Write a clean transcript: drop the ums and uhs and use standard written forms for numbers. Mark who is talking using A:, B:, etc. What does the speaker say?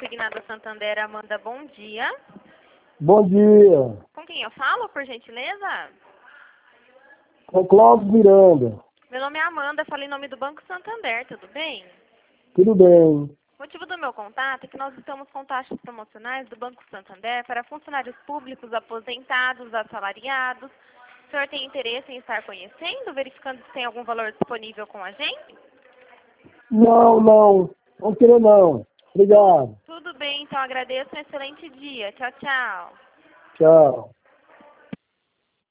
A: Consignado Santander, Amanda, bom dia.
B: Bom dia.
A: Com quem eu falo, por gentileza?
B: Com Cláudio Miranda.
A: Meu nome é Amanda, falo em nome do Banco Santander, tudo bem?
B: Tudo bem.
A: O motivo do meu contato é que nós estamos com taxas promocionais do Banco Santander para funcionários públicos, aposentados, assalariados. O senhor tem interesse em estar conhecendo, verificando se tem algum valor disponível com a gente?
B: Não. Não querer não. Obrigado.
A: Tudo bem, então agradeço, um excelente dia. Tchau, tchau.
B: Tchau.